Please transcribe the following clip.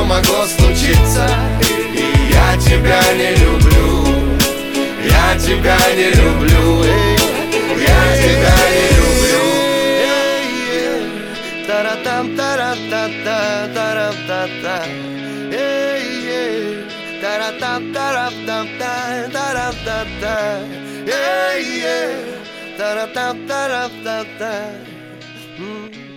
могло случиться. И я тебя не люблю, я тебя не люблю, я тебя не люблю. Таратам таратата, таратата, таратам таратата, таратата, таратам таратата.